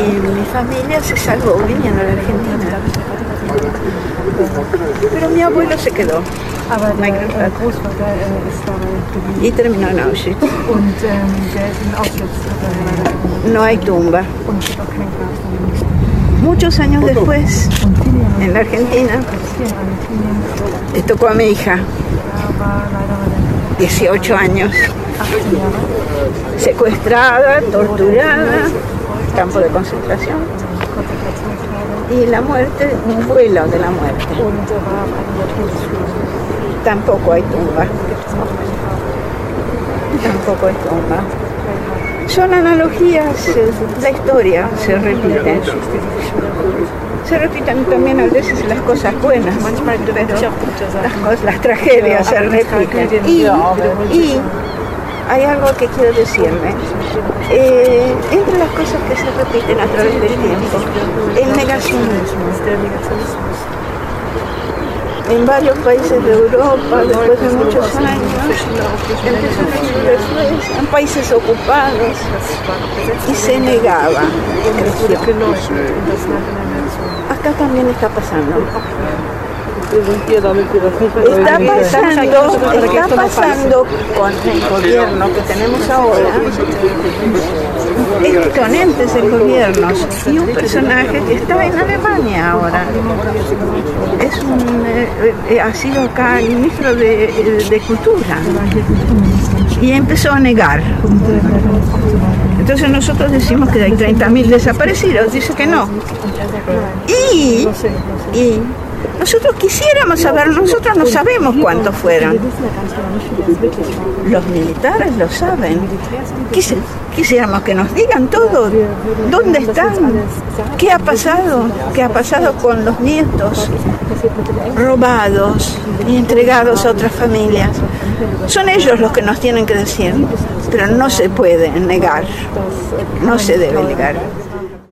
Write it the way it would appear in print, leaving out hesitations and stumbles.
mi familia se salvó viniendo a la Argentina. Pero mi abuelo se quedó. Y terminó en Auschwitz. No hay tumba. Muchos años después, en la Argentina, le tocó a mi hija, 18 años, secuestrada, torturada, campo de concentración, y la muerte, un vuelo de la muerte. Tampoco hay tumba. Tampoco hay tumba. Son analogías, la historia se repite. Se repiten también a veces las cosas buenas, pero las tragedias se repiten. Y hay algo que quiero decirme. Entre las cosas que se repiten a través del tiempo, el negacionismo. En varios países de Europa, después de muchos años, en países ocupados, y se negaba. Acá también está pasando. Está pasando con el gobierno que tenemos ahora. Exponentes del gobierno y un personaje que está en Alemania ahora. Ha sido acá el ministro de Cultura y empezó a negar. Entonces nosotros decimos que hay 30.000 desaparecidos, dice que no. Y nosotros quisiéramos saber, nosotros no sabemos cuántos fueron. Los militares lo saben. Quisiéramos que nos digan todo. ¿Dónde están? ¿Qué ha pasado? ¿Qué ha pasado con los nietos robados y entregados a otras familias? Son ellos los que nos tienen que decir, pero no se puede negar, no se debe negar.